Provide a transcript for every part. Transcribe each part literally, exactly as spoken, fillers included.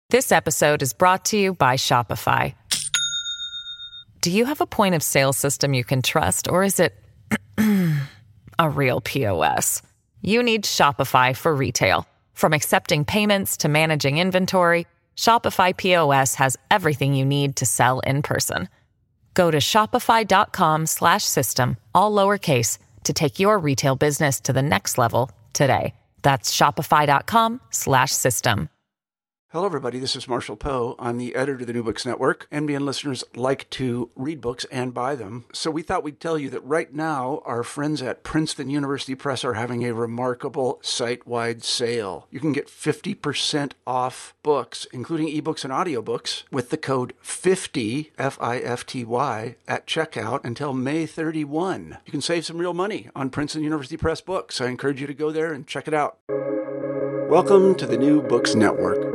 This episode is brought to you by Shopify. Do you have a point of sale system you can trust, or is it a real P O S? You need Shopify for retail. From accepting payments to managing inventory, Shopify P O S has everything you need to sell in person. Go to shopify.com slash system, all lowercase, to take your retail business to the next level today. That's shopify.com slash system. Hello, everybody. This is Marshall Poe. I'm the editor of the New Books Network. N B N listeners like to read books and buy them. So we thought we'd tell you that right now, our friends at Princeton University Press are having a remarkable site-wide sale. You can get fifty percent off books, including ebooks and audiobooks, with the code fifty, F I F T Y, at checkout until May thirty-first. You can save some real money on Princeton University Press books. I encourage you to go there and check it out. Welcome to the New Books Network.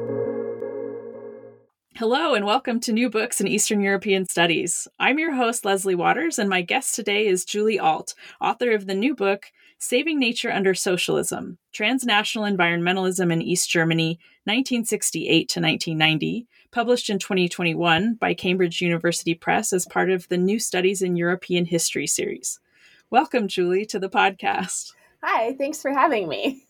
Hello and welcome to New Books in Eastern European Studies. I'm your host, Leslie Waters, and my guest today is Julie Alt, author of the new book, Saving Nature Under Socialism, Transnational Environmentalism in East Germany, nineteen sixty-eight to nineteen ninety, published in twenty twenty-one by Cambridge University Press as part of the New Studies in European History series. Welcome, Julie, to the podcast. Hi, thanks for having me.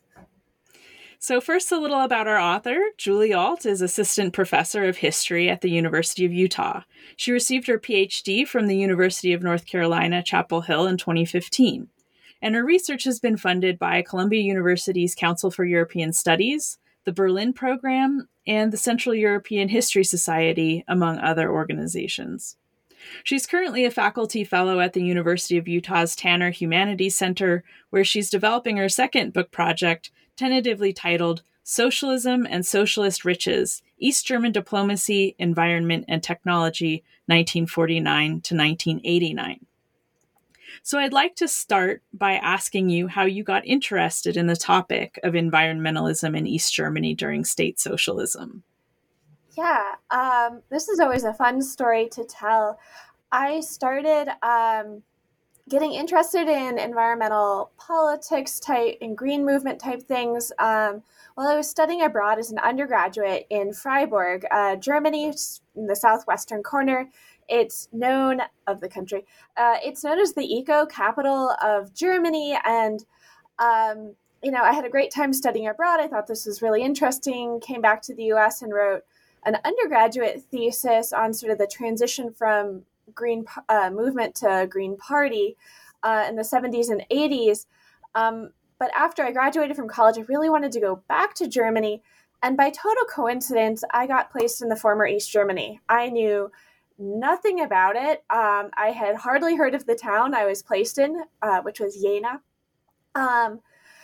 So first, a little about our author. Julie Alt is assistant professor of history at the University of Utah. She received her P H D from the University of North Carolina, Chapel Hill in twenty fifteen. And her research has been funded by Columbia University's Council for European Studies, the Berlin Program, and the Central European History Society, among other organizations. She's currently a faculty fellow at the University of Utah's Tanner Humanities Center, where she's developing her second book project, tentatively titled Socialism and Socialist Riches, East German Diplomacy, Environment, and Technology, nineteen forty-nine to nineteen eighty-nine. So I'd like to start by asking you how you got interested in the topic of environmentalism in East Germany during state socialism. Yeah, um, this is always a fun story to tell. I started um, getting interested in environmental politics type and green movement type things um, while I was studying abroad as an undergraduate in Freiburg, uh, Germany, in the southwestern corner. It's known of the country. Uh, it's known as the eco capital of Germany. And, um, you know, I had a great time studying abroad. I thought this was really interesting, came back to the U S and wrote an undergraduate thesis on sort of the transition from green uh, movement to Green Party uh, in the seventies and eighties. Um, but after I graduated from college, I really wanted to go back to Germany. And by total coincidence, I got placed in the former East Germany. I knew nothing about it. Um, I had hardly heard of the town I was placed in, uh, which was Jena. Um,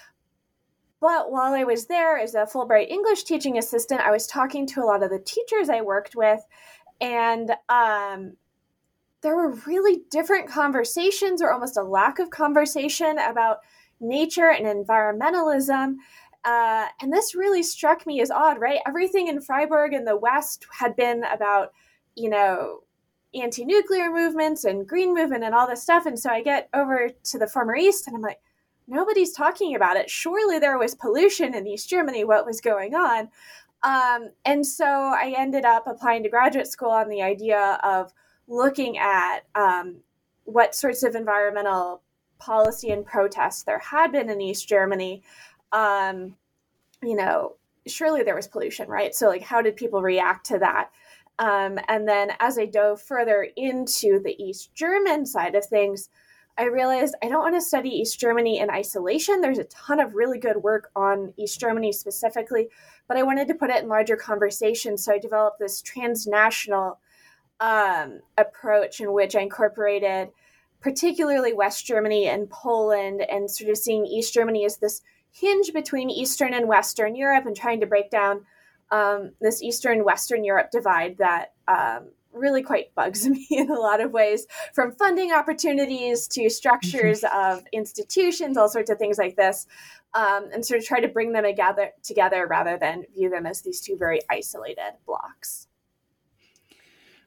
But while I was there as a Fulbright English teaching assistant, I was talking to a lot of the teachers I worked with, and um, there were really different conversations, or almost a lack of conversation, about nature and environmentalism. Uh, and this really struck me as odd, right? Everything in Freiburg in the West had been about, you know, anti-nuclear movements and green movement and all this stuff. And so I get over to the former East, and I'm like, nobody's talking about it. Surely there was pollution in East Germany. What was going on? Um, and so I ended up applying to graduate school on the idea of looking at um, what sorts of environmental policy and protests there had been in East Germany. Um, you know, surely there was pollution, right? So like, how did people react to that? Um, and then as I dove further into the East German side of things, I realized I don't want to study East Germany in isolation. There's a ton of really good work on East Germany specifically, but I wanted to put it in larger conversation. So I developed this transnational um, approach in which I incorporated particularly West Germany and Poland, and sort of seeing East Germany as this hinge between Eastern and Western Europe, and trying to break down um, this Eastern-Western Europe divide that um, really quite bugs me in a lot of ways, from funding opportunities to structures mm-hmm. of institutions, all sorts of things like this, um, and sort of try to bring them together, together rather than view them as these two very isolated blocks.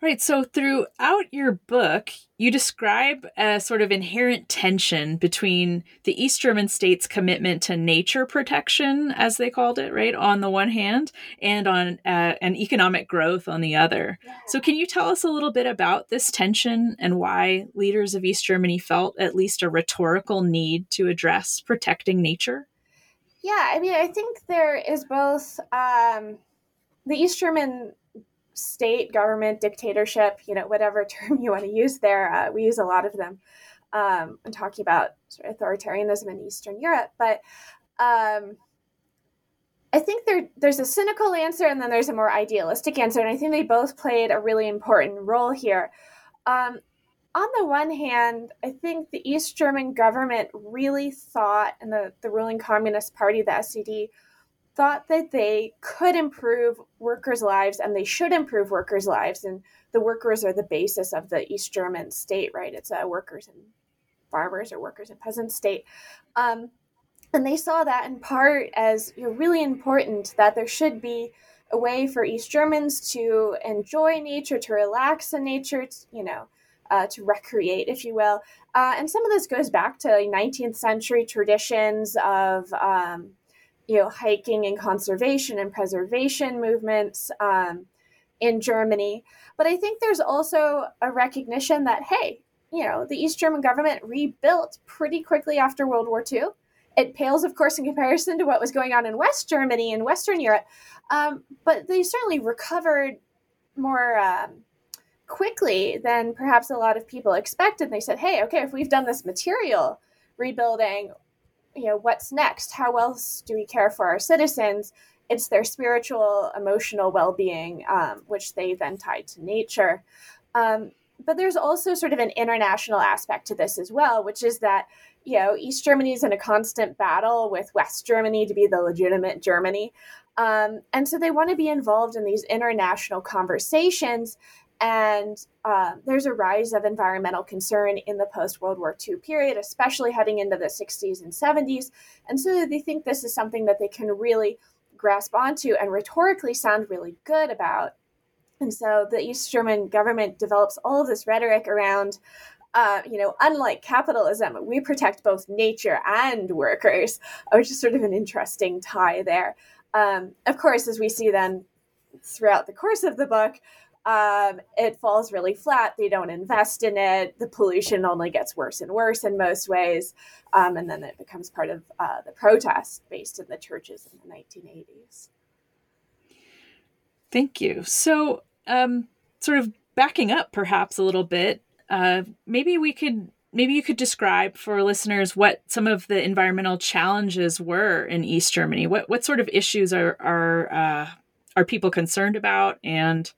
Right. So throughout your book, you describe a sort of inherent tension between the East German states' commitment to nature protection, as they called it, right, on the one hand, and on uh, an economic growth on the other. Yeah. So can you tell us a little bit about this tension and why leaders of East Germany felt at least a rhetorical need to address protecting nature? Yeah, I mean, I think there is both um, the East German state, government, dictatorship, you know, whatever term you want to use there. Uh, we use a lot of them um, when talking about sort of authoritarianism in Eastern Europe. But um, I think there there's a cynical answer and then there's a more idealistic answer. And I think they both played a really important role here. Um, on the one hand, I think the East German government really thought, and the, the ruling Communist Party, the S E D, thought that they could improve workers' lives and they should improve workers' lives. And the workers are the basis of the East German state, right? It's a workers and farmers or workers and peasants state. Um, and they saw that in part as, you know, really important, that there should be a way for East Germans to enjoy nature, to relax in nature, to, you know, uh, to recreate, if you will. Uh, and some of this goes back to nineteenth century traditions of, um, you know, hiking and conservation and preservation movements um, in Germany. But I think there's also a recognition that, hey, you know, the East German government rebuilt pretty quickly after World War Two. It pales, of course, in comparison to what was going on in West Germany and Western Europe. Um, but they certainly recovered more um, quickly than perhaps a lot of people expected. They said, hey, okay, if we've done this material rebuilding, you know, what's next? How else do we care for our citizens? It's their spiritual, emotional well-being, um, which they then tied to nature. Um, but there's also sort of an international aspect to this as well, which is that, you know, East Germany is in a constant battle with West Germany to be the legitimate Germany. Um, and so they want to be involved in these international conversations. And uh, there's a rise of environmental concern in the post-World War Two period, especially heading into the sixties and seventies. And so they think this is something that they can really grasp onto and rhetorically sound really good about. And so the East German government develops all of this rhetoric around, uh, you know, unlike capitalism, we protect both nature and workers, which is sort of an interesting tie there. Um, of course, as we see then throughout the course of the book, Um, it falls really flat. They don't invest in it. The pollution only gets worse and worse in most ways. Um, and then it becomes part of uh, the protest based in the churches in the nineteen eighties. Thank you. So um, sort of backing up perhaps a little bit, uh, maybe we could, maybe you could describe for listeners what some of the environmental challenges were in East Germany. What, what sort of issues are, are, uh, are people concerned about, and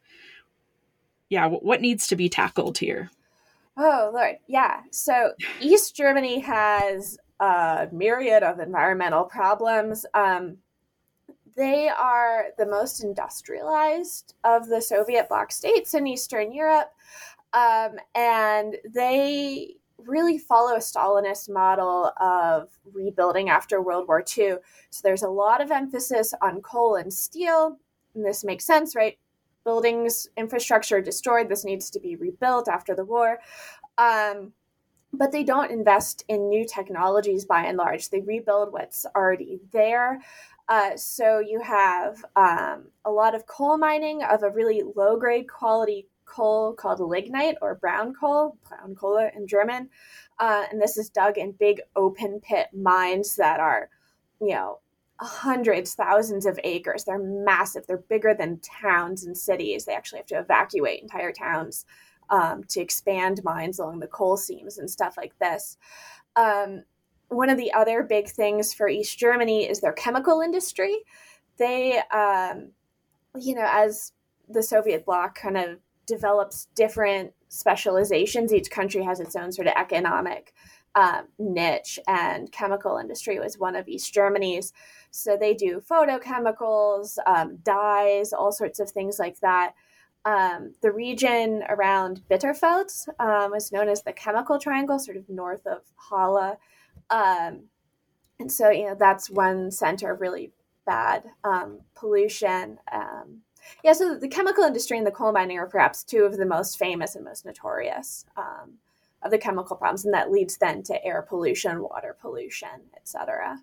yeah, what needs to be tackled here? Oh, Lord. Yeah. So East Germany has a myriad of environmental problems. Um, they are the most industrialized of the Soviet bloc states in Eastern Europe. Um, and they really follow a Stalinist model of rebuilding after World War Two. So there's a lot of emphasis on coal and steel. And this makes sense, right? Buildings, infrastructure destroyed. This needs to be rebuilt after the war. Um, but they don't invest in new technologies by and large. They rebuild what's already there. Uh, so you have um, a lot of coal mining of a really low-grade quality coal called lignite or brown coal, Braunkohle in German. Uh, and this is dug in big open pit mines that are, you know, hundreds, thousands of acres. They're massive. They're bigger than towns and cities. They actually have to evacuate entire towns um, to expand mines along the coal seams and stuff like this. Um, one of the other big things for East Germany is their chemical industry. They, um, you know, as the Soviet bloc kind of develops different specializations, each country has its own sort of economic um, niche, and chemical industry was one of East Germany's. So they do photochemicals, um, dyes, all sorts of things like that. Um, the region around Bitterfeld um, was known as the Chemical Triangle, sort of north of Halle. Um, and so, you know, that's one center of really bad um, pollution. Um, Yeah, so the chemical industry and the coal mining are perhaps two of the most famous and most notorious um, of the chemical problems, and that leads then to air pollution, water pollution, et cetera.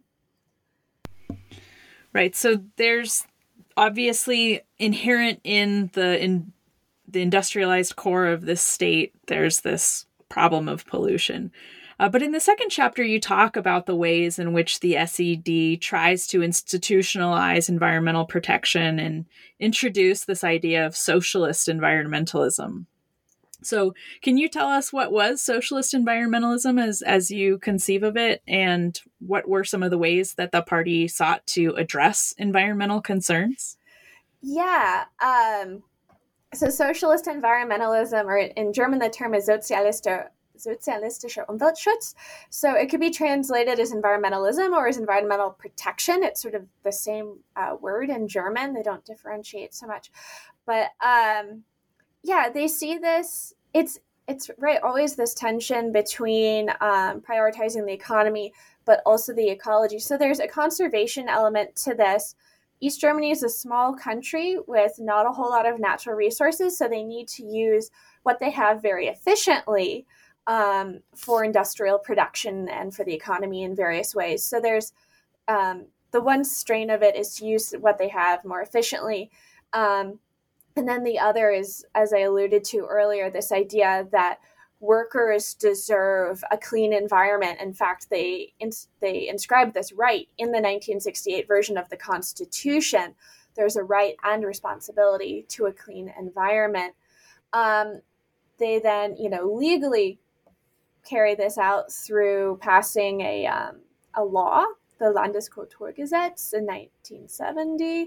Right. So there's obviously inherent in the in the industrialized core of this state, there's this problem of pollution. Uh, but in the second chapter, you talk about the ways in which the S E D tries to institutionalize environmental protection and introduce this idea of socialist environmentalism. So can you tell us what was socialist environmentalism as, as you conceive of it, and what were some of the ways that the party sought to address environmental concerns? Yeah. Um, so socialist environmentalism, or in German, the term is Sozialiste, Sozialistischer Umweltschutz. So it could be translated as environmentalism or as environmental protection. It's sort of the same uh, word in German. They don't differentiate so much. But um, yeah, they see this. It's it's right always this tension between um, prioritizing the economy, but also the ecology. So there's a conservation element to this. East Germany is a small country with not a whole lot of natural resources, so they need to use what they have very efficiently um, for industrial production and for the economy in various ways. So there's um, the one strain of it is to use what they have more efficiently. Um, and then the other is, as I alluded to earlier, this idea that workers deserve a clean environment. In fact, they ins- they inscribed this right in the nineteen sixty-eight version of the Constitution. There's a right and responsibility to a clean environment. Um, they then, you know, legally carry this out through passing a um, a law, the Landeskulturgesetz in nineteen seventy.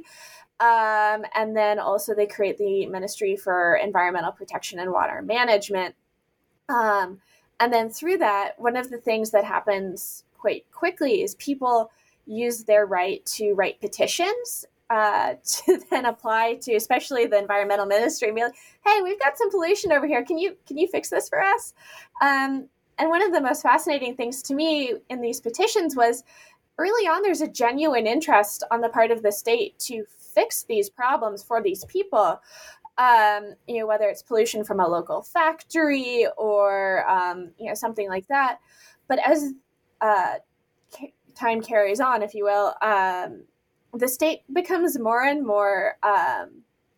Um, and then also they create the Ministry for Environmental Protection and Water Management. Um, and then through that, one of the things that happens quite quickly is people use their right to write petitions uh, to then apply to, especially the environmental ministry, and be like, "Hey, we've got some pollution over here. Can you can you fix this for us?" Um, and one of the most fascinating things to me in these petitions was early on, there's a genuine interest on the part of the state to fix these problems for these people. Um, you know, whether it's pollution from a local factory or, um, you know, something like that. But as uh, ca- time carries on, if you will, um, the state becomes more and more um,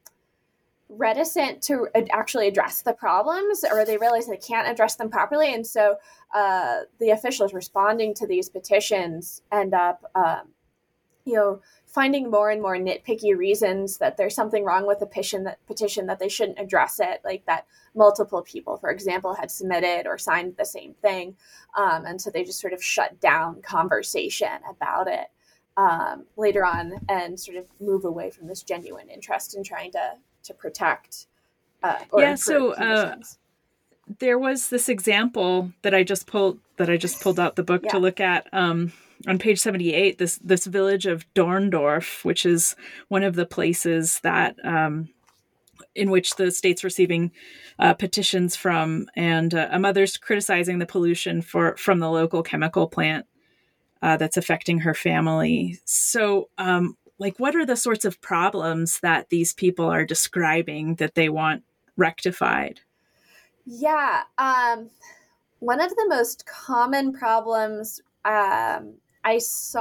reticent to ad- actually address the problems, or they realize they can't address them properly. And so uh, the officials responding to these petitions end up, um, you know, finding more and more nitpicky reasons that there's something wrong with the petition that petition that they shouldn't address it, like that multiple people, for example, had submitted or signed the same thing. Um, and so they just sort of shut down conversation about it um, later on and sort of move away from this genuine interest in trying to, to protect uh, or yeah, improve so, conditions. Uh, there was this example that I just pulled that I just pulled out the book yeah. to look at. Um, on page seventy-eight, this this village of Dorndorf, which is one of the places that um, in which the state's receiving uh, petitions from, and uh, a mother's criticizing the pollution for from the local chemical plant uh, that's affecting her family. So, um, like, what are the sorts of problems that these people are describing that they want rectified? Yeah, um, one of the most common problems um, I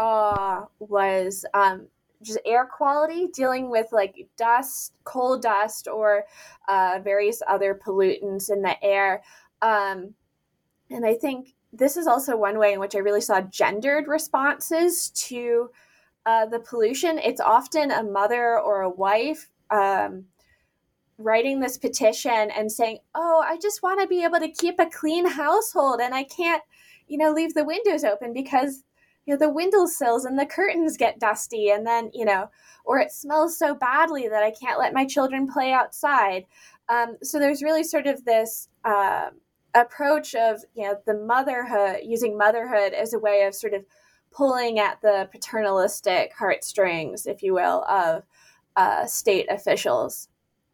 saw was um, just air quality, dealing with like dust, coal dust, or uh, various other pollutants in the air. Um, and I think this is also one way in which I really saw gendered responses to uh, the pollution. It's often a mother or a wife um, writing this petition and saying, "Oh, I just want to be able to keep a clean household, and I can't, you know, leave the windows open because, you know, the windowsills and the curtains get dusty, and then, you know, or it smells so badly that I can't let my children play outside." Um, so there's really sort of this uh, approach of, you know, the motherhood, using motherhood as a way of sort of pulling at the paternalistic heartstrings, if you will, of uh, state officials.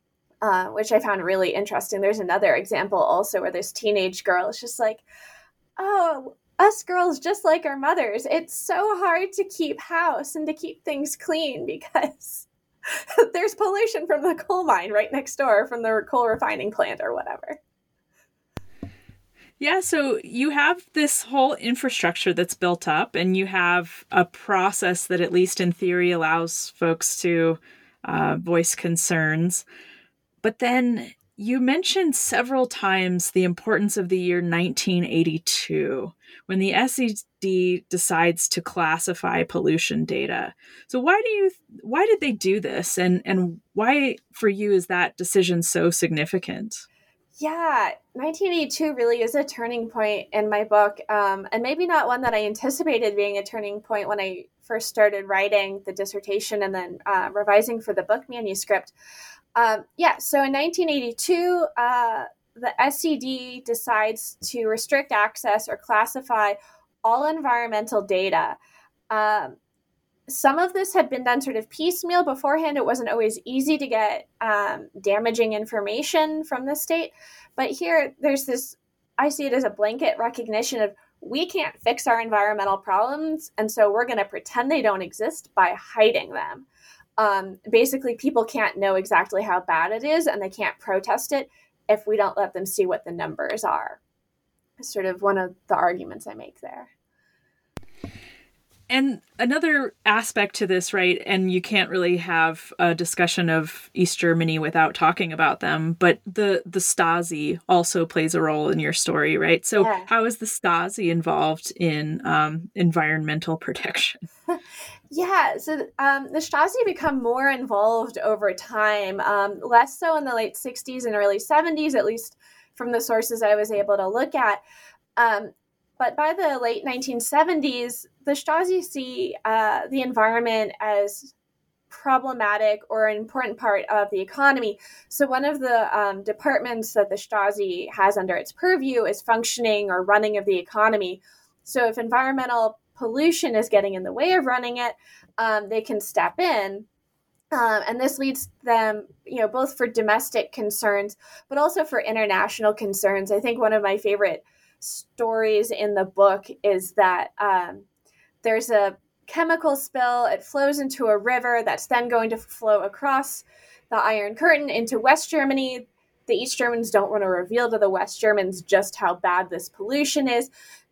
Uh, which I found really interesting. There's another example also where this teenage girl is just like, "Oh, us girls, just like our mothers, it's so hard to keep house and to keep things clean because there's pollution from the coal mine right next door, from the coal refining plant or whatever. Yeah, so you have this whole infrastructure that's built up, and you have a process that, at least in theory, allows folks to uh, voice concerns. But then you mentioned several times the importance of the year nineteen eighty-two, when the S E D decides to classify pollution data. So why do you why did they do this, and and why for you is that decision so significant? Yeah, nineteen eighty-two really is a turning point in my book, um, and maybe not one that I anticipated being a turning point when I first started writing the dissertation and then uh, revising for the book manuscript. Um, yeah, so in nineteen eighty-two, uh, the S E D decides to restrict access or classify all environmental data. Um, some of this had been done sort of piecemeal beforehand. It wasn't always easy to get um, damaging information from the state. But here, there's this, I see it as a blanket recognition of we can't fix our environmental problems, and so we're going to pretend they don't exist by hiding them. Um, basically, people can't know exactly how bad it is, and they can't protest it if we don't let them see what the numbers are. It's sort of one of the arguments I make there. And another aspect to this, right, and you can't really have a discussion of East Germany without talking about them, but the, the Stasi also plays a role in your story, right? So yeah. How is the Stasi involved in um, environmental protection? Yeah, so um, the Stasi become more involved over time, um, less so in the late sixties and early seventies, at least from the sources I was able to look at. Um, but by the late nineteen seventies, the Stasi see uh, the environment as problematic or an important part of the economy. So one of the um, departments that the Stasi has under its purview is functioning or running of the economy. So if environmental pollution is getting in the way of running it, um, they can step in. Um, and this leads them, you know, both for domestic concerns, but also for international concerns. I think one of my favorite stories in the book is that um, there's a chemical spill. It flows into a river that's then going to flow across the Iron Curtain into West Germany. The East Germans don't want to reveal to the West Germans just how bad this pollution is.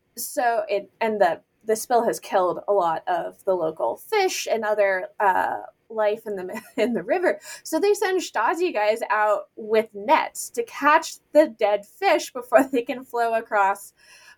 So it, and the The spill has killed a lot of the local fish and other uh, life in the in the river. So they send Stasi guys out with nets to catch the dead fish before they can flow across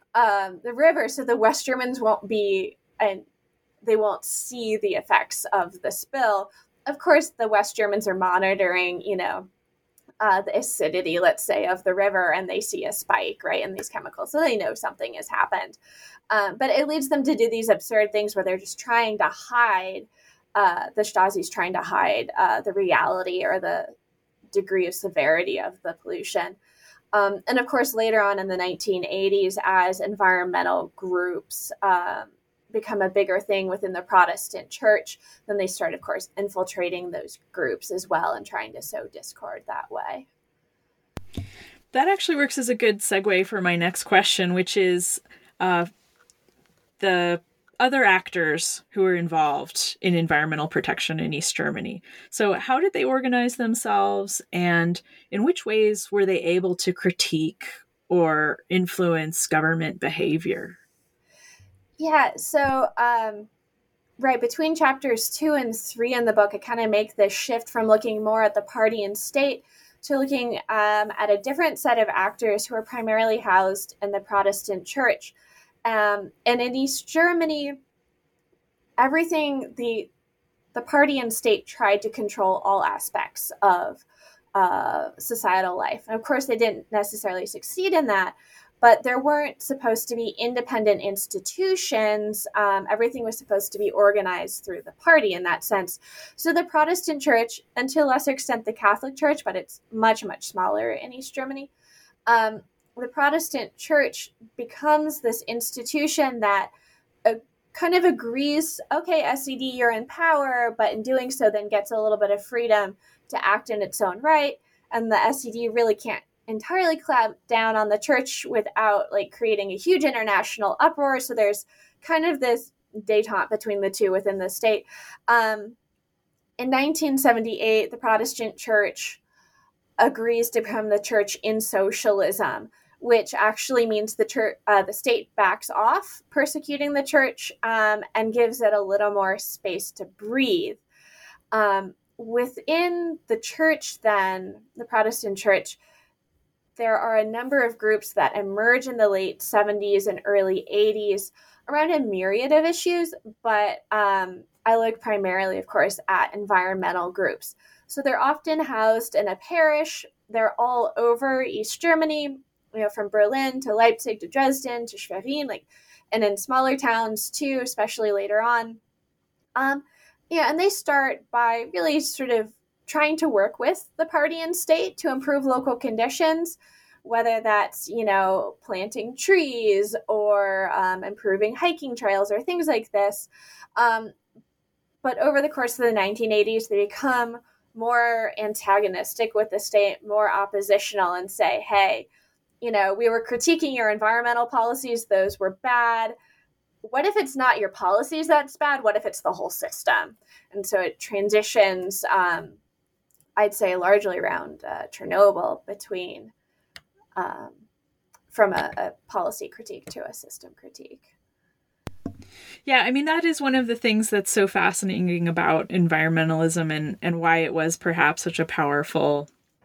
um, the river. So the West Germans won't be, and they won't see the effects of the spill. Of course, the West Germans are monitoring, you know, Uh, the acidity, let's say, of the river, and they see a spike, right, in these chemicals. So they know something has happened. Um, but it leads them to do these absurd things where they're just trying to hide, uh, the Stasi's trying to hide uh, the reality or the degree of severity of the pollution. Um, and of course, later on in the nineteen eighties, as environmental groups um, become a bigger thing within the Protestant church, then they start, of course, infiltrating those groups as well and trying to sow discord that way. That actually works as a good segue for my next question, which is uh, the other actors who were involved in environmental protection in East Germany. So how did they organize themselves, and in which ways were they able to critique or influence government behavior? Yeah, so um, right between chapters two and three in the book, I kind of make this shift from looking more at the party and state to looking um, at a different set of actors who are primarily housed in the Protestant church. Um, and in East Germany, everything, the the party and state tried to control all aspects of uh, societal life. And of course, they didn't necessarily succeed in that, but there weren't supposed to be independent institutions. Um, everything was supposed to be organized through the party in that sense. So the Protestant church, and to a lesser extent the Catholic church, but it's much, much smaller in East Germany, um, the Protestant church becomes this institution that uh, kind of agrees, okay, S E D, you're in power, but in doing so then gets a little bit of freedom to act in its own right. And the S E D really can't entirely clamp down on the church without like creating a huge international uproar. So there's kind of this détente between the two within the state. Um, in nineteen seventy-eight, the Protestant Church agrees to become the church in socialism, which actually means the church, uh, the state backs off persecuting the church um, and gives it a little more space to breathe. Um, within the church, then, the Protestant Church, there are a number of groups that emerge in the late seventies and early eighties around a myriad of issues, but um, I look primarily, of course, at environmental groups. So they're often housed in a parish. They're all over East Germany, you know, from Berlin to Leipzig to Dresden to Schwerin, like, and in smaller towns too, especially later on. Um, yeah, and they start by really sort of trying to work with the party and state to improve local conditions, whether that's, you know, planting trees or um, improving hiking trails or things like this. Um, but over the course of the nineteen eighties, they become more antagonistic with the state, more oppositional, and say, hey, you know, we were critiquing your environmental policies. Those were bad. What if it's not your policies that's bad? What if it's the whole system? And so it transitions, um, I'd say, largely around uh, Chernobyl between um, from a, a policy critique to a system critique. Yeah, I mean, that is one of the things that's so fascinating about environmentalism and, and why it was perhaps such a powerful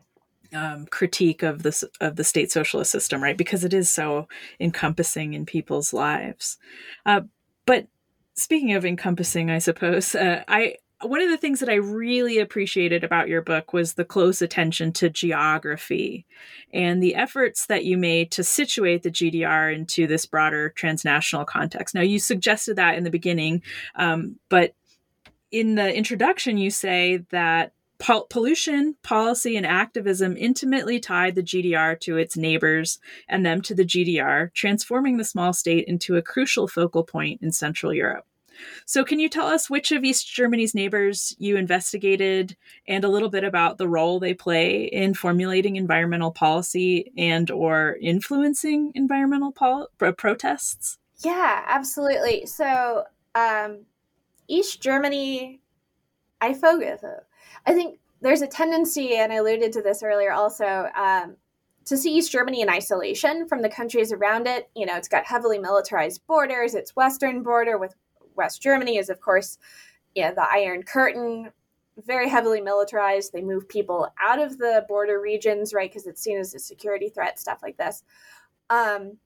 um, critique of this of the state socialist system, right? Because it is so encompassing in people's lives. Uh, but speaking of encompassing, I suppose, uh, I one of the things that I really appreciated about your book was the close attention to geography and the efforts that you made to situate the G D R into this broader transnational context. Now, you suggested that in the beginning, um, but in the introduction, you say that pol- pollution, policy, and activism intimately tied the G D R to its neighbors and them to the G D R, transforming the small state into a crucial focal point in Central Europe. So can you tell us which of East Germany's neighbors you investigated and a little bit about the role they play in formulating environmental policy and or influencing environmental pol- protests? Yeah, absolutely. So um, East Germany, I focus. I think there's a tendency, and I alluded to this earlier also, um, to see East Germany in isolation from the countries around it. You know, it's got heavily militarized borders. Its western border with West Germany is, of course, yeah, the Iron Curtain, very heavily militarized. They move people out of the border regions, right, because it's seen as a security threat, stuff like this. Um,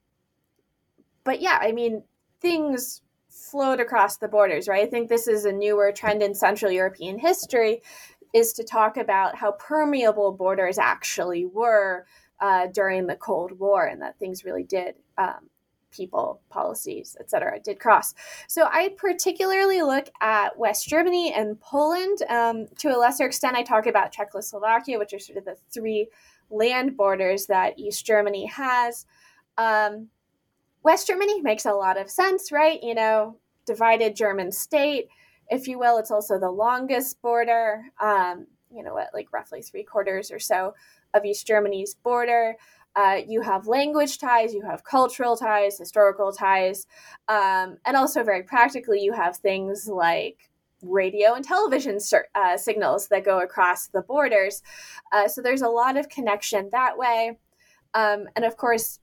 but yeah, I mean, things float across the borders, right? I think this is a newer trend in Central European history, is to talk about how permeable borders actually were uh, during the Cold War, and that things really did um, people, policies, et cetera, did cross. So I particularly look at West Germany and Poland. Um, to a lesser extent, I talk about Czechoslovakia, which are sort of the three land borders that East Germany has. Um, West Germany makes a lot of sense, right? You know, divided German state, if you will. It's also the longest border, um, you know, at like roughly three quarters or so of East Germany's border. Uh, you have language ties, you have cultural ties, historical ties, um, and also very practically, you have things like radio and television uh, signals that go across the borders. Uh, so there's a lot of connection that way. Um, and of course,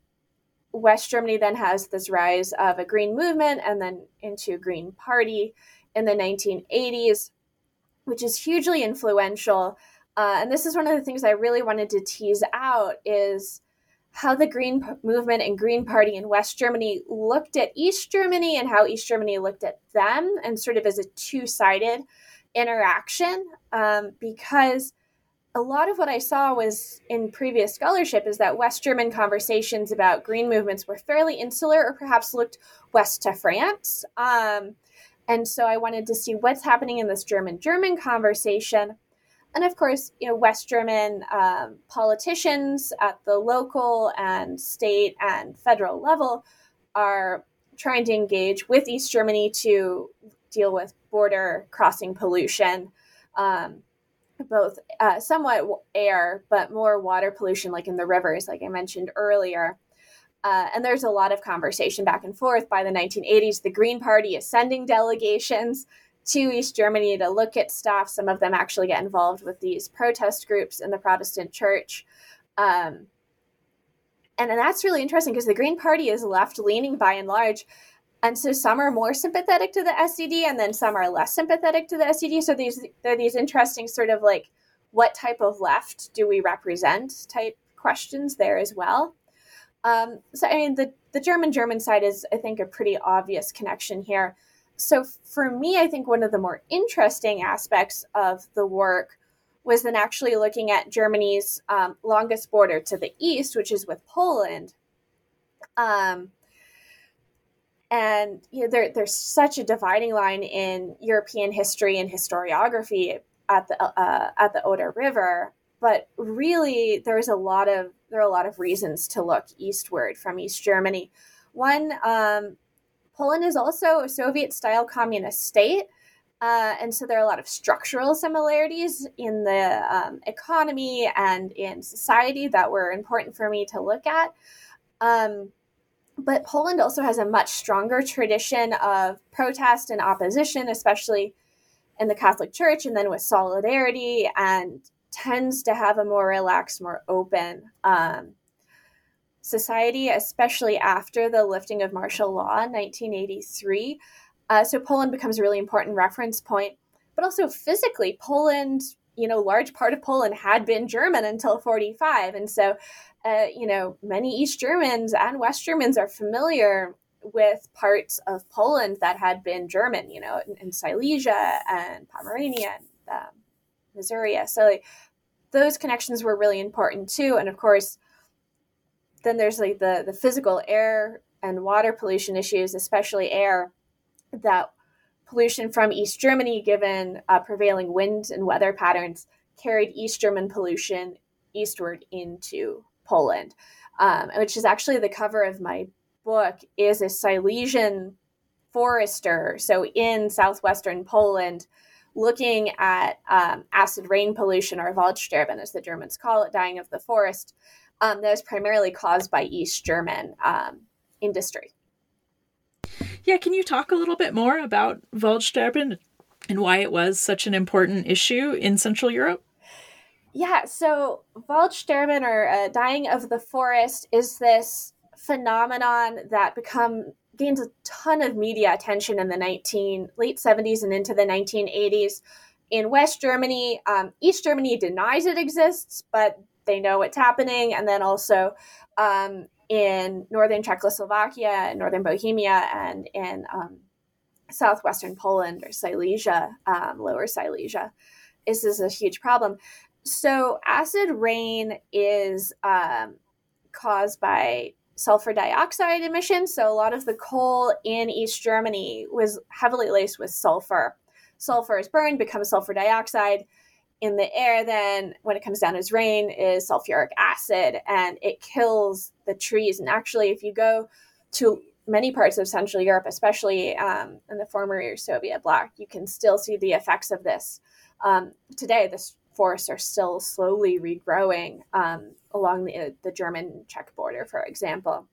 West Germany then has this rise of a green movement and then into a green party in the nineteen eighties, which is hugely influential. Uh, and this is one of the things I really wanted to tease out, is how the Green Movement and Green Party in West Germany looked at East Germany and how East Germany looked at them, and sort of as a two-sided interaction. Um, because a lot of what I saw was in previous scholarship is that West German conversations about green movements were fairly insular, or perhaps looked west to France. Um, and so I wanted to see what's happening in this German-German conversation. And of course, you know, West German um, politicians at the local and state and federal level are trying to engage with East Germany to deal with border crossing pollution, um, both uh, somewhat air, but more water pollution, like in the rivers, like I mentioned earlier. Uh, and there's a lot of conversation back and forth. By the nineteen eighties, the Green Party is sending delegations to East Germany to look at stuff. Some of them actually get involved with these protest groups in the Protestant church. Um, and, and that's really interesting because the Green Party is left-leaning by and large. And so some are more sympathetic to the S E D and then some are less sympathetic to the S E D. So these, there are these interesting sort of like, what type of left do we represent type questions there as well. Um, so, I mean, the, the German-German side is, I think, a pretty obvious connection here. So for me, I think one of the more interesting aspects of the work was then actually looking at Germany's um, longest border to the east, which is with Poland. Um, and you know, there, there's such a dividing line in European history and historiography at the uh, at the Oder River, but really there's a lot of there are a lot of reasons to look eastward from East Germany. One. Um, Poland is also a Soviet-style communist state, uh, and so there are a lot of structural similarities in the um, economy and in society that were important for me to look at. Um, but Poland also has a much stronger tradition of protest and opposition, especially in the Catholic Church, and then with solidarity, and tends to have a more relaxed, more open um society, especially after the lifting of martial law in nineteen eighty-three. Uh, so Poland becomes a really important reference point, but also physically, Poland, you know, large part of Poland had been German until forty-five. And so, uh, you know, many East Germans and West Germans are familiar with parts of Poland that had been German, you know, in, in Silesia and Pomerania and um, Missouri. So like, those connections were really important too. And of course, then there's like the, the physical air and water pollution issues, especially air, that pollution from East Germany, given uh, prevailing wind and weather patterns, carried East German pollution eastward into Poland, um, which is actually the cover of my book, is a Silesian forester. So in southwestern Poland, looking at um, acid rain pollution, or Waldsterben, as the Germans call it, dying of the forest, Um, that was primarily caused by East German um, industry. Yeah, can you talk a little bit more about Waldsterben and why it was such an important issue in Central Europe? Yeah, so Waldsterben, or uh, dying of the forest, is this phenomenon that become gains a ton of media attention in the nineteen late seventies and into the nineteen eighties in West Germany. Um, East Germany denies it exists, but they know it's happening. And then also um, in northern Czechoslovakia, northern Bohemia, and in um, southwestern Poland, or Silesia, um, lower Silesia, this is a huge problem. So acid rain is um, caused by sulfur dioxide emissions. So a lot of the coal in East Germany was heavily laced with sulfur. Sulfur is burned, becomes sulfur dioxide. In the air, then, when it comes down as rain, is sulfuric acid, and it kills the trees. And actually, if you go to many parts of Central Europe, especially um, in the former Soviet bloc, you can still see the effects of this. Um, today, the forests are still slowly regrowing um, along the, the German-Czech border, for example.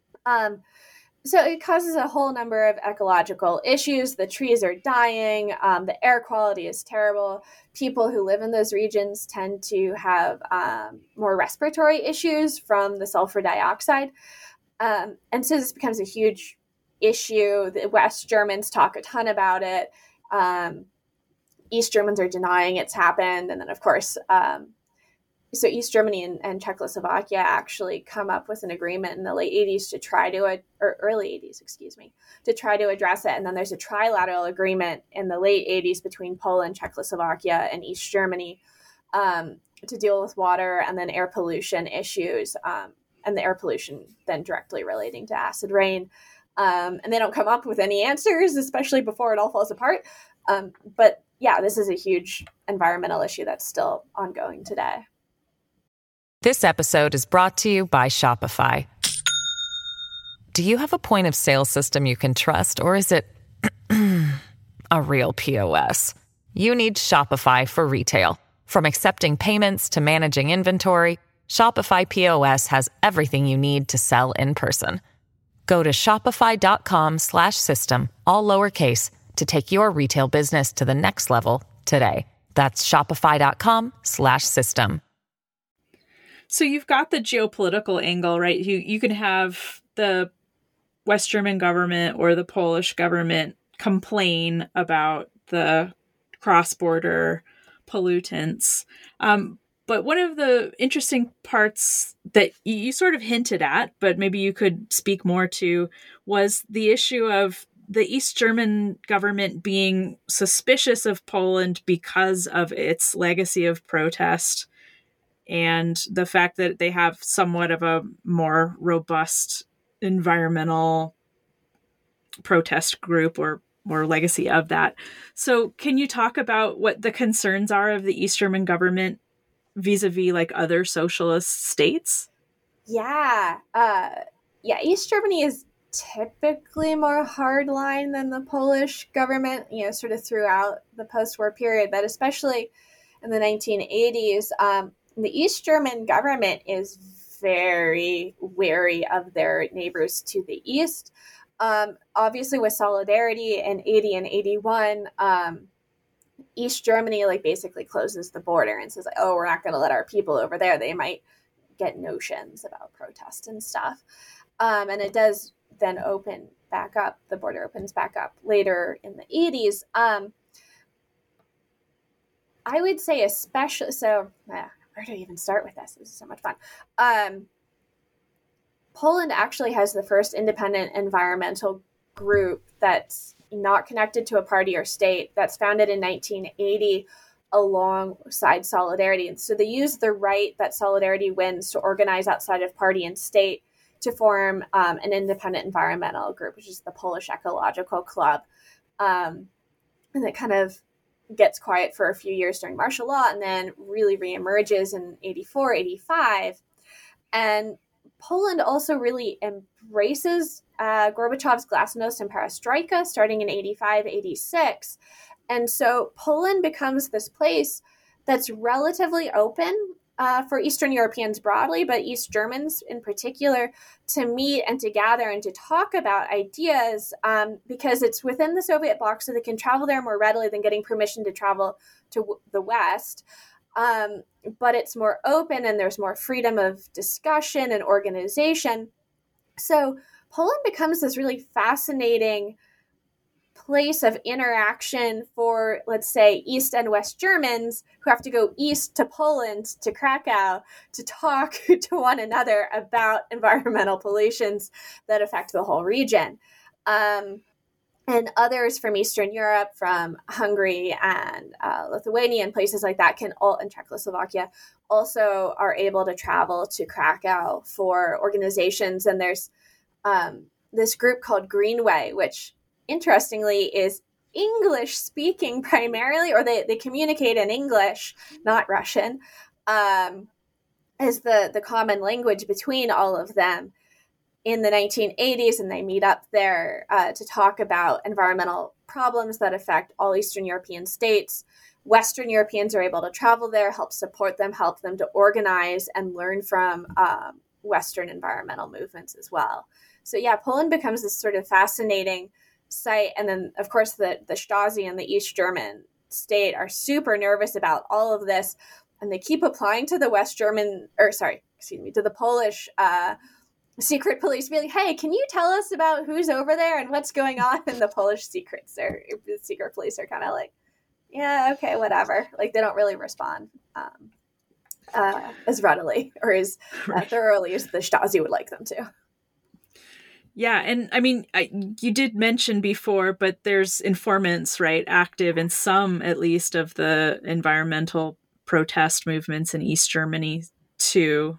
Um, So it causes a whole number of ecological issues. The trees are dying. Um, the air quality is terrible. People who live in those regions tend to have um, more respiratory issues from the sulfur dioxide. Um, and so this becomes a huge issue. The West Germans talk a ton about it. Um, East Germans are denying it's happened. And then, of course, um, So East Germany and, and Czechoslovakia actually come up with an agreement in the late eighties to try to, or early eighties, excuse me, to try to address it. And then there's a trilateral agreement in the late eighties between Poland, Czechoslovakia, and East Germany um, to deal with water and then air pollution issues, um, and the air pollution then directly relating to acid rain. Um, and they don't come up with any answers, especially before it all falls apart. Um, but yeah, this is a huge environmental issue that's still ongoing today. This episode is brought to you by Shopify. Do you have a point of sale system you can trust, or is it a real P O S? You need Shopify for retail. From accepting payments to managing inventory, Shopify P O S has everything you need to sell in person. Go to shopify.com slash system, all lowercase, to take your retail business to the next level today. That's shopify.com slash system. So you've got the geopolitical angle, right? You you can have the West German government or the Polish government complain about the cross-border pollutants. Um, but one of the interesting parts that you sort of hinted at, but maybe you could speak more to, was the issue of the East German government being suspicious of Poland because of its legacy of protest and the fact that they have somewhat of a more robust environmental protest group or or legacy of that. So can you talk about what the concerns are of the East German government vis-a-vis like other socialist states? Yeah. Uh, yeah. East Germany is typically more hardline than the Polish government, you know, sort of throughout the post-war period, but especially in the nineteen eighties, um, the East German government is very wary of their neighbors to the east. Um, obviously, with Solidarity in eighty and eighty-one, um, East Germany like basically closes the border and says, like, "Oh, we're not going to let our people over there. They might get notions about protest and stuff." Um, and it does then open back up. The border opens back up later in the eighties. Um, I would say, especially so. Uh, where do I even start with this? This is so much fun. Um, Poland actually has the first independent environmental group that's not connected to a party or state, that's founded in nineteen eighty alongside Solidarity. And so they use the right that Solidarity wins to organize outside of party and state to form um, an independent environmental group, which is the Polish Ecological Club. Um, and it kind of gets quiet for a few years during martial law and then really reemerges in eighty-four, eighty-five. And Poland also really embraces uh, Gorbachev's glasnost and perestroika starting in eighty-five, eighty-six. And so Poland becomes this place that's relatively open uh, for Eastern Europeans broadly, but East Germans in particular, to meet and to gather and to talk about ideas um, because it's within the Soviet bloc, so they can travel there more readily than getting permission to travel to w- the West. Um, but it's more open and there's more freedom of discussion and organization. So Poland becomes this really fascinating place of interaction for, let's say, East and West Germans who have to go east to Poland, to Krakow, to talk to one another about environmental pollutions that affect the whole region. Um, and others from Eastern Europe, from Hungary and uh, Lithuania and places like that, can all, and Czechoslovakia, also are able to travel to Krakow for organizations. And there's um, this group called Greenway, which interestingly is English speaking primarily, or they, they communicate in English, not Russian, um, is the, the common language between all of them in the nineteen eighties. And they meet up there uh, to talk about environmental problems that affect all Eastern European states. Western Europeans are able to travel there, help support them, help them to organize and learn from um, Western environmental movements as well. So yeah, Poland becomes this sort of fascinating site. And then, of course, the, the Stasi and the East German state are super nervous about all of this. And they keep applying to the West German, or sorry, excuse me, to the Polish uh, secret police, be like, hey, can you tell us about who's over there and what's going on? And the Polish secrets or the secret police are kind of like, yeah, okay, whatever. Like, they don't really respond um, uh, as readily or as uh, thoroughly as the Stasi would like them to. Yeah. And I mean, I, you did mention before, but there's informants, right, active in some, at least, of the environmental protest movements in East Germany, too.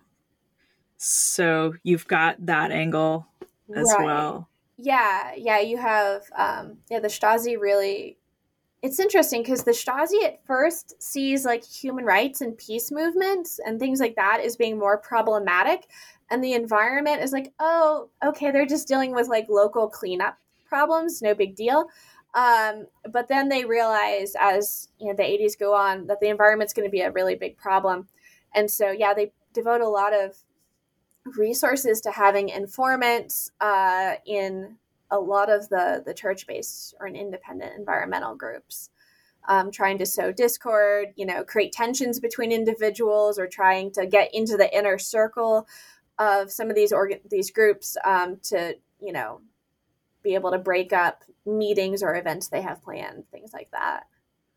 So you've got that angle as right. well. Yeah. Yeah. You have, um, yeah, the Stasi really, it's interesting because the Stasi at first sees like human rights and peace movements and things like that as being more problematic. And the environment is like, oh, okay, they're just dealing with like local cleanup problems, no big deal. Um, but then they realize as you know the eighties go on that the environment's going to be a really big problem. And so, yeah, they devote a lot of resources to having informants uh, in a lot of the, the church-based or an independent environmental groups, um, trying to sow discord, you know, create tensions between individuals, or trying to get into the inner circle of some of these organ- these groups um, to, you know, be able to break up meetings or events they have planned, things like that.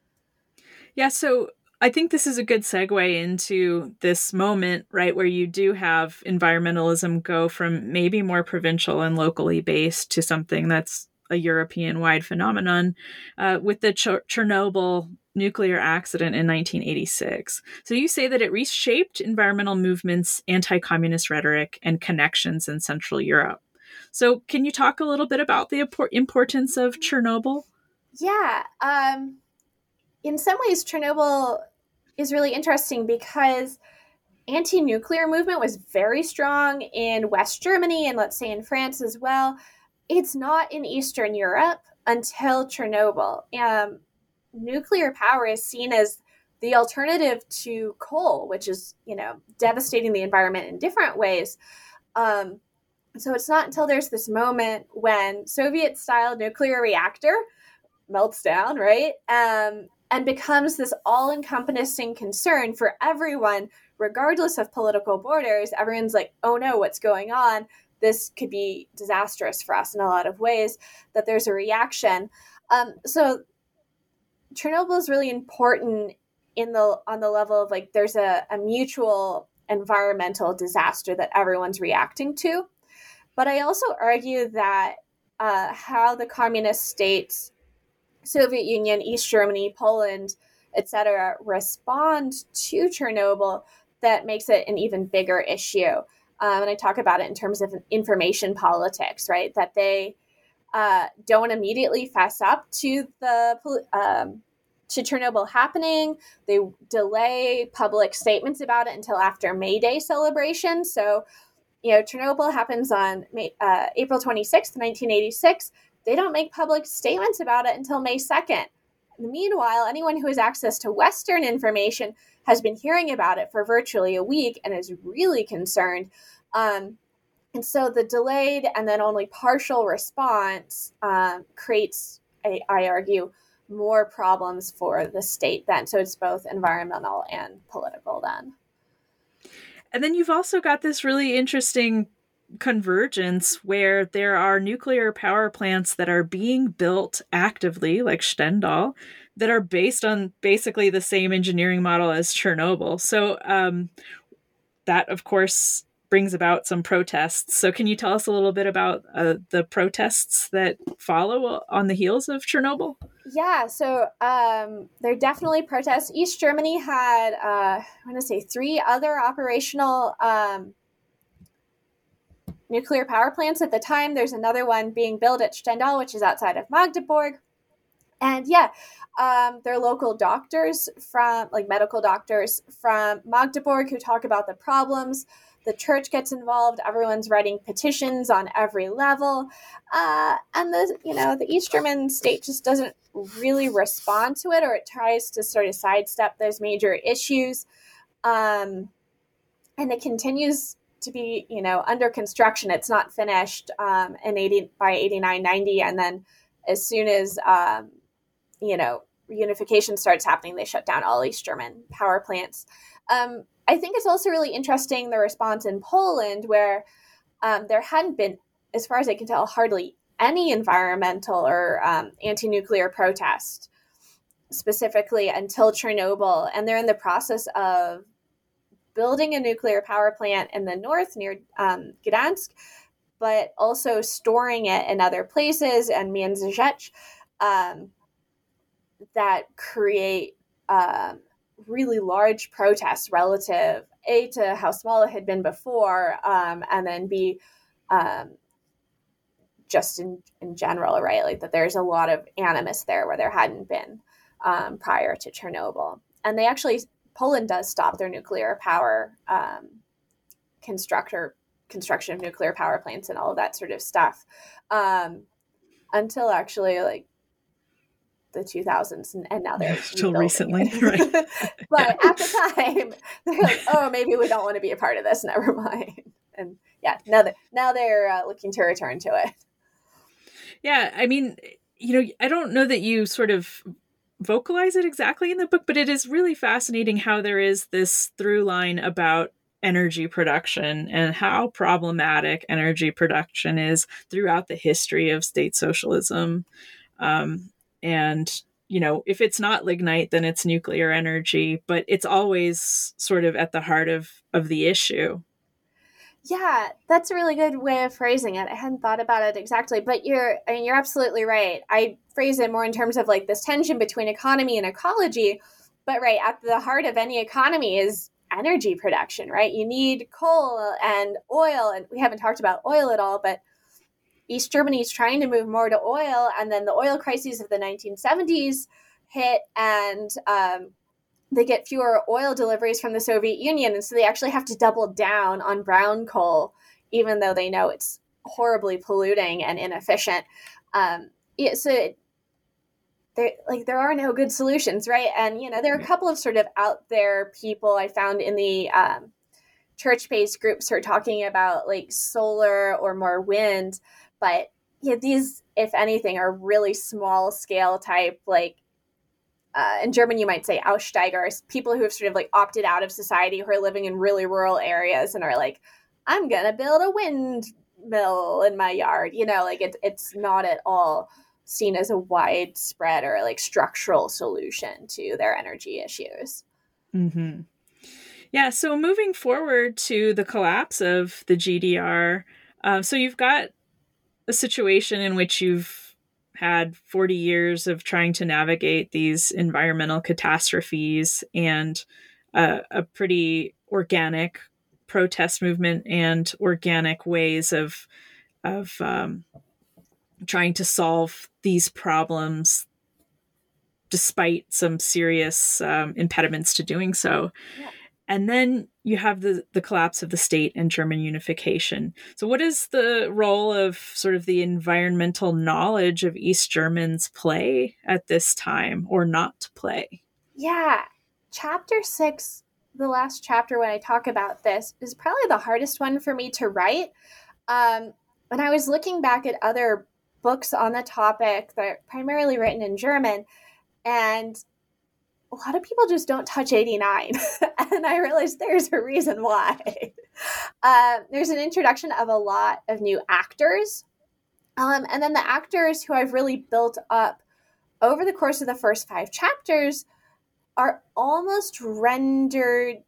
Yeah, so I think this is a good segue into this moment, right, where you do have environmentalism go from maybe more provincial and locally based to something that's a European-wide phenomenon uh, with the Ch- Chernobyl nuclear accident in nineteen eighty-six. So you say that it reshaped environmental movements, anti-communist rhetoric, and connections in Central Europe. So can you talk a little bit about the importance of Chernobyl? Yeah. Um, in some ways, Chernobyl is really interesting because anti-nuclear movement was very strong in West Germany and, let's say, in France as well. It's not in Eastern Europe until Chernobyl. Um, nuclear power is seen as the alternative to coal, which is, you know, devastating the environment in different ways. Um, so it's not until there's this moment when Soviet-style nuclear reactor melts down, right? Um, and becomes this all-encompassing concern for everyone, regardless of political borders. Everyone's like, oh no, what's going on? This could be disastrous for us in a lot of ways, that there's a reaction. Um, so Chernobyl is really important in the on the level of like there's a, a mutual environmental disaster that everyone's reacting to. But I also argue that uh, how the communist states, Soviet Union, East Germany, Poland, et cetera, respond to Chernobyl, that makes it an even bigger issue. Um, and I talk about it in terms of information politics, right? That they uh, don't immediately fess up to the um, to Chernobyl happening. They delay public statements about it until after May Day celebration. So, you know, Chernobyl happens on May, uh, April twenty-sixth, nineteen eighty-six. They don't make public statements about it until May second. Meanwhile, anyone who has access to Western information has been hearing about it for virtually a week and is really concerned. Um, and so the delayed and then only partial response um, creates, I, I argue, more problems for the state then. So it's both environmental and political then. And then you've also got this really interesting convergence where there are nuclear power plants that are being built actively, like Stendal, that are based on basically the same engineering model as Chernobyl. So um, that, of course, brings about some protests. So can you tell us a little bit about uh, the protests that follow on the heels of Chernobyl? Yeah, so um, there are definitely protests. East Germany had, uh, I want to say, three other operational um, nuclear power plants at the time. There's another one being built at Stendal, which is outside of Magdeburg. And yeah, um, there are local doctors from, like medical doctors from Magdeburg who talk about the problems. The church gets involved. Everyone's writing petitions on every level. Uh, and the, you know, the East German state just doesn't really respond to it, or it tries to sort of sidestep those major issues. Um, and it continues to be, you know, under construction. It's not finished um, in eighty by eighty-nine, ninety. And then as soon as, um, you know, reunification starts happening, they shut down all East German power plants. Um, I think it's also really interesting, the response in Poland, where um, there hadn't been, as far as I can tell, hardly any environmental or um, anti-nuclear protest specifically until Chernobyl. And they're in the process of building a nuclear power plant in the north near um, Gdansk, but also storing it in other places, and Międzyrzecz, um, that create um, really large protests relative, A, to how small it had been before, um, and then B, um, just in, in general, right? Like that there's a lot of animus there where there hadn't been um, prior to Chernobyl. And they actually, Poland does stop their nuclear power um, constructor, construction of nuclear power plants and all of that sort of stuff um, until actually like the two thousands, and, and now they're still recently, right? But yeah. At the time, they're like, "Oh, maybe we don't want to be a part of this. Never mind." And yeah, now that now they're uh, looking to return to it. Yeah, I mean, you know, I don't know that you sort of vocalize it exactly in the book, but it is really fascinating how there is this through line about energy production and how problematic energy production is throughout the history of state socialism. Um, and, you know, if it's not lignite, then it's nuclear energy, but it's always sort of at the heart of, of the issue. Yeah, that's a really good way of phrasing it. I hadn't thought about it exactly, but you're, I mean, you're absolutely right. I phrase it more in terms of like this tension between economy and ecology, but right at the heart of any economy is energy production, right? You need coal and oil, and we haven't talked about oil at all, but East Germany is trying to move more to oil, and then the oil crises of the nineteen seventies hit, and um, they get fewer oil deliveries from the Soviet Union, and so they actually have to double down on brown coal, even though they know it's horribly polluting and inefficient. Um, yeah, so there, like, there are no good solutions, right? And you know, there are a couple of sort of out there people I found in the um, church-based groups who are talking about like solar or more wind, but yeah, these, if anything, are really small scale type, like. Uh, in German, you might say Aussteigers, people who have sort of like opted out of society, who are living in really rural areas and are like, I'm going to build a windmill in my yard. You know, like it, it's not at all seen as a widespread or like structural solution to their energy issues. Mm-hmm. Yeah. So moving forward to the collapse of the G D R. Uh, so you've got a situation in which you've had forty years of trying to navigate these environmental catastrophes and uh, a pretty organic protest movement and organic ways of of um, trying to solve these problems despite some serious um, impediments to doing so. Yeah. And then you have the, the collapse of the state and German unification. So what is the role of sort of the environmental knowledge of East Germans play at this time, or not play? Yeah. Chapter six, the last chapter when I talk about this, is probably the hardest one for me to write. Um, when I was looking back at other books on the topic that are primarily written in German, and a lot of people just don't touch eighty-nine. And I realized there's a reason why. Uh, there's an introduction of a lot of new actors. Um, and then the actors who I've really built up over the course of the first five chapters are almost rendered,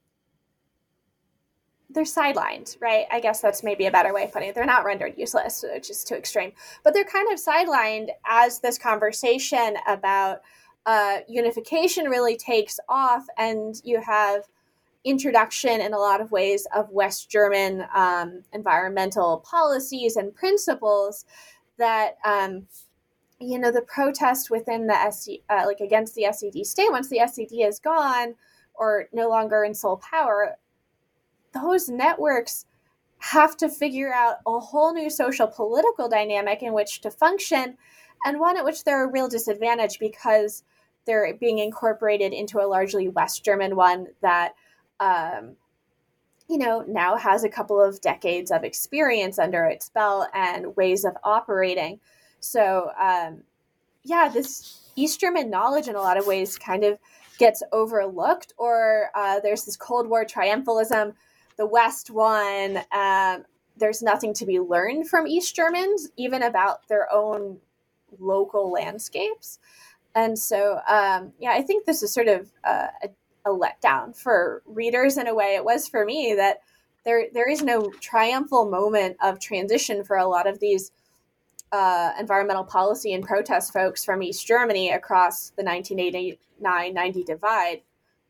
they're sidelined, right? I guess that's maybe a better way of putting it. They're not rendered useless, which is too extreme. But they're kind of sidelined as this conversation about Uh, unification really takes off, and you have introduction in a lot of ways of West German um, environmental policies and principles that, um, you know, the protest within the S C, uh, like against the S E D state, once the S E D is gone or no longer in sole power, those networks have to figure out a whole new social political dynamic in which to function, and one at which they're a real disadvantage because they're being incorporated into a largely West German one that, um, you know, now has a couple of decades of experience under its belt and ways of operating. So, um, yeah, this East German knowledge in a lot of ways kind of gets overlooked, or uh, there's this Cold War triumphalism. The West won. Um, there's nothing to be learned from East Germans, even about their own local landscapes. And so, um, yeah, I think this is sort of uh, a, a letdown for readers in a way. It was for me, that there there is no triumphal moment of transition for a lot of these uh, environmental policy and protest folks from East Germany across the nineteen eighty-nine ninety divide.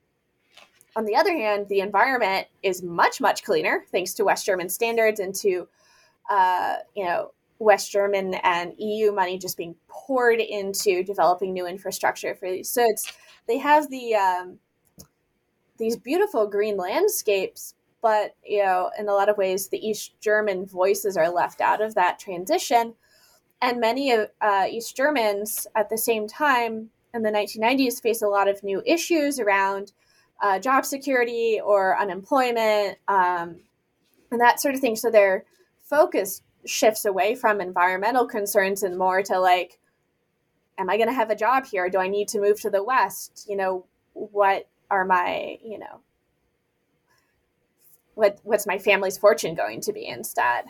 On the other hand, the environment is much, much cleaner thanks to West German standards and to, uh, you know, West German and E U money just being poured into developing new infrastructure for these. So it's, they have the um, these beautiful green landscapes, but, you know, in a lot of ways, the East German voices are left out of that transition. And many of uh, East Germans at the same time in the nineteen nineties face a lot of new issues around uh, job security or unemployment um, and that sort of thing. So they're focused shifts away from environmental concerns and more to like, am I going to have a job here? Do I need to move to the West? You know, what are my, you know, what what's my family's fortune going to be instead?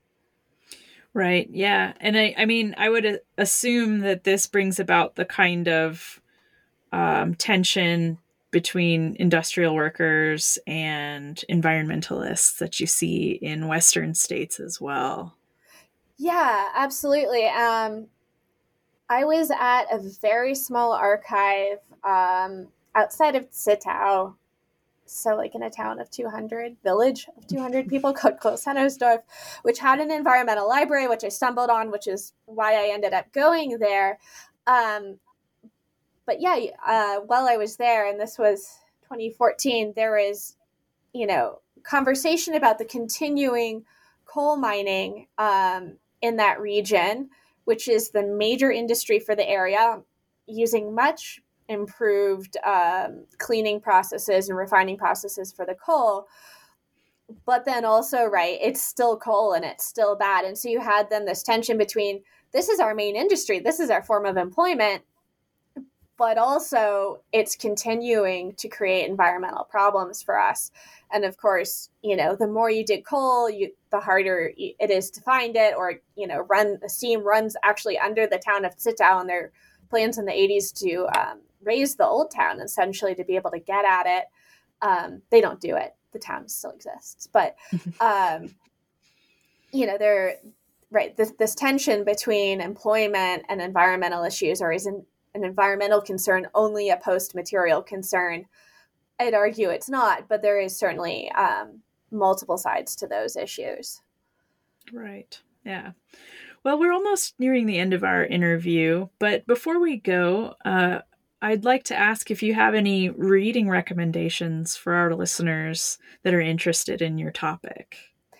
Right. Yeah. And I, I mean, I would assume that this brings about the kind of um, tension between industrial workers and environmentalists that you see in Western states as well. Yeah, absolutely. Um, I was at a very small archive um, outside of Zittau, so like in a town of two hundred, village of two hundred people called Kloß-Hennersdorf, which had an environmental library, which I stumbled on, which is why I ended up going there. Um, but yeah, uh, while I was there, and this was twenty fourteen, there was, you know, conversation about the continuing coal mining um, in that region, which is the major industry for the area, using much improved um, cleaning processes and refining processes for the coal. But then also, right, it's still coal and it's still bad. And so you had then this tension between, this is our main industry, this is our form of employment, but also it's continuing to create environmental problems for us. And of course, you know, the more you dig coal, you, the harder it is to find it, or, you know, run the steam runs actually under the town of Zittau, and their plans in the eighties to um, raise the old town essentially to be able to get at it. Um, they don't do it. The town still exists, but, um, you know, they're right. This, this tension between employment and environmental issues, or isn't an environmental concern only a post-material concern? I'd argue it's not, but there is certainly um, multiple sides to those issues. Right. Yeah. Well, we're almost nearing the end of our interview, but before we go, uh, I'd like to ask if you have any reading recommendations for our listeners that are interested in your topic.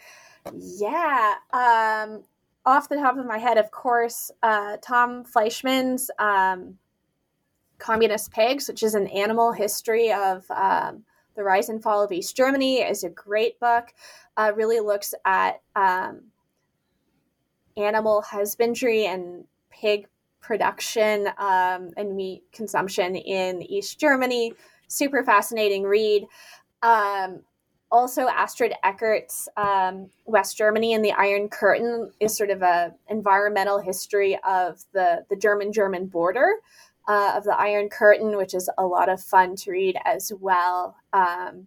Yeah. Um, off the top of my head, of course, uh, Tom Fleischman's um, Communist Pigs, which is an animal history of um, the rise and fall of East Germany, is a great book. Uh, really looks at um, animal husbandry and pig production um, and meat consumption in East Germany. Super fascinating read. Um, also, Astrid Eckert's um, West Germany and the Iron Curtain is sort of a environmental history of the, the German-German border uh, of the Iron Curtain, which is a lot of fun to read as well. Um,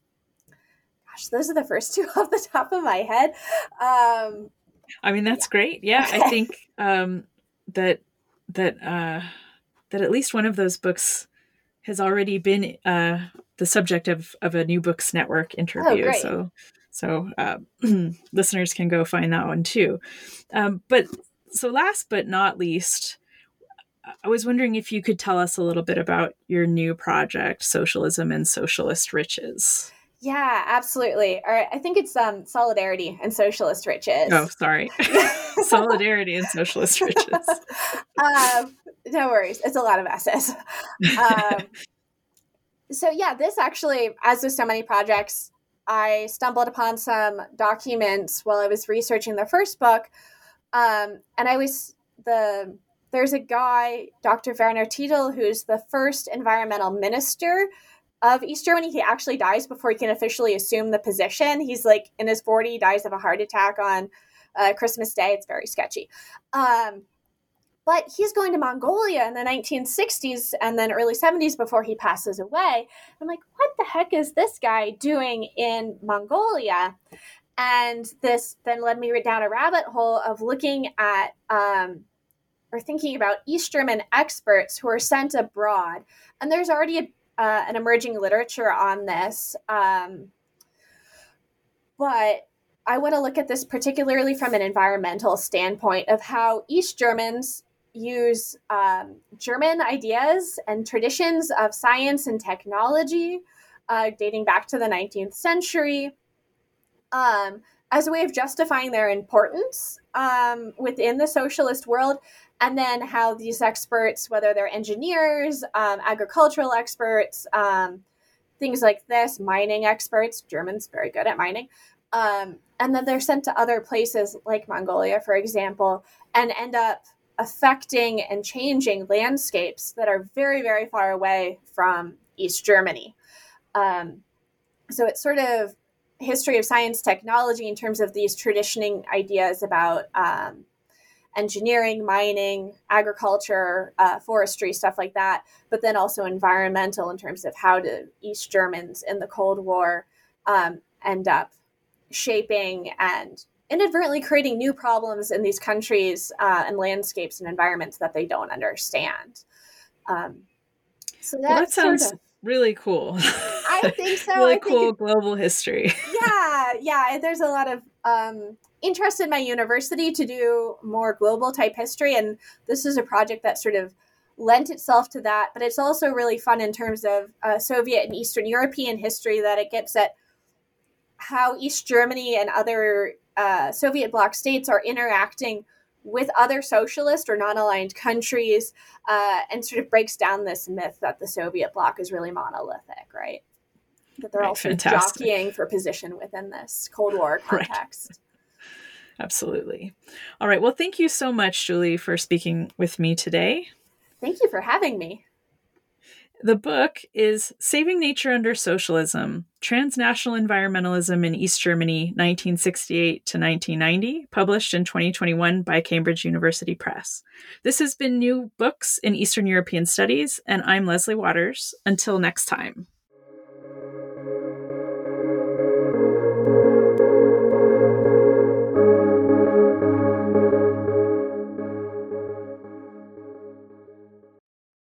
gosh, those are the first two off the top of my head. Um, I mean, that's yeah. great. Yeah, I think um, that that uh, that at least one of those books has already been uh, the subject of, of a New Books Network interview. Oh, so so uh, listeners can go find that one too. Um, but so last but not least, I was wondering if you could tell us a little bit about your new project, Socialism and Socialist Riches. Yeah, absolutely. All right. I think it's um, Solidarity and Socialist Riches. Oh, sorry. Solidarity and Socialist Riches. um, no worries. It's a lot of S's. Um, so yeah, this actually, as with so many projects, I stumbled upon some documents while I was researching the first book. Um, and I was the, there's a guy, Doctor Werner Tiedel, who's the first environmental minister of East Germany. He actually dies before he can officially assume the position. He's like in his forties, dies of a heart attack on uh, Christmas Day. It's very sketchy. Um, but he's going to Mongolia in the nineteen sixties and then early seventies before he passes away. I'm like, what the heck is this guy doing in Mongolia? And this then led me down a rabbit hole of looking at um, or thinking about East German experts who are sent abroad. And there's already a Uh, an emerging literature on this. Um, but I want to look at this particularly from an environmental standpoint of how East Germans use um, German ideas and traditions of science and technology uh, dating back to the nineteenth century um, as a way of justifying their importance um, within the socialist world. And then how these experts, whether they're engineers, um, agricultural experts, um, things like this, mining experts, Germans very good at mining. Um, and then they're sent to other places like Mongolia, for example, and end up affecting and changing landscapes that are very, very far away from East Germany. Um, so it's sort of history of science technology in terms of these traditioning ideas about um, engineering, mining, agriculture, uh, forestry, stuff like that, but then also environmental in terms of how do East Germans in the Cold War um, end up shaping and inadvertently creating new problems in these countries uh, and landscapes and environments that they don't understand. Um, so well, that sounds sort of, really cool. I think so. really I think cool it, global history. yeah, yeah. There's a lot of um, interest in my university to do more global type history, and this is a project that sort of lent itself to that. But it's also really fun in terms of uh, Soviet and Eastern European history, that it gets at how East Germany and other uh, Soviet bloc states are interacting with other socialist or non-aligned countries, uh, and sort of breaks down this myth that the Soviet bloc is really monolithic, right? That they're Right, all sort of fantastic. jockeying for position within this Cold War context. Right. Absolutely. All right. Well, thank you so much, Julie, for speaking with me today. Thank you for having me. The book is Saving Nature Under Socialism, Transnational Environmentalism in East Germany, nineteen sixty-eight to nineteen ninety, published in twenty twenty-one by Cambridge University Press. This has been New Books in Eastern European Studies, and I'm Leslie Waters. Until next time.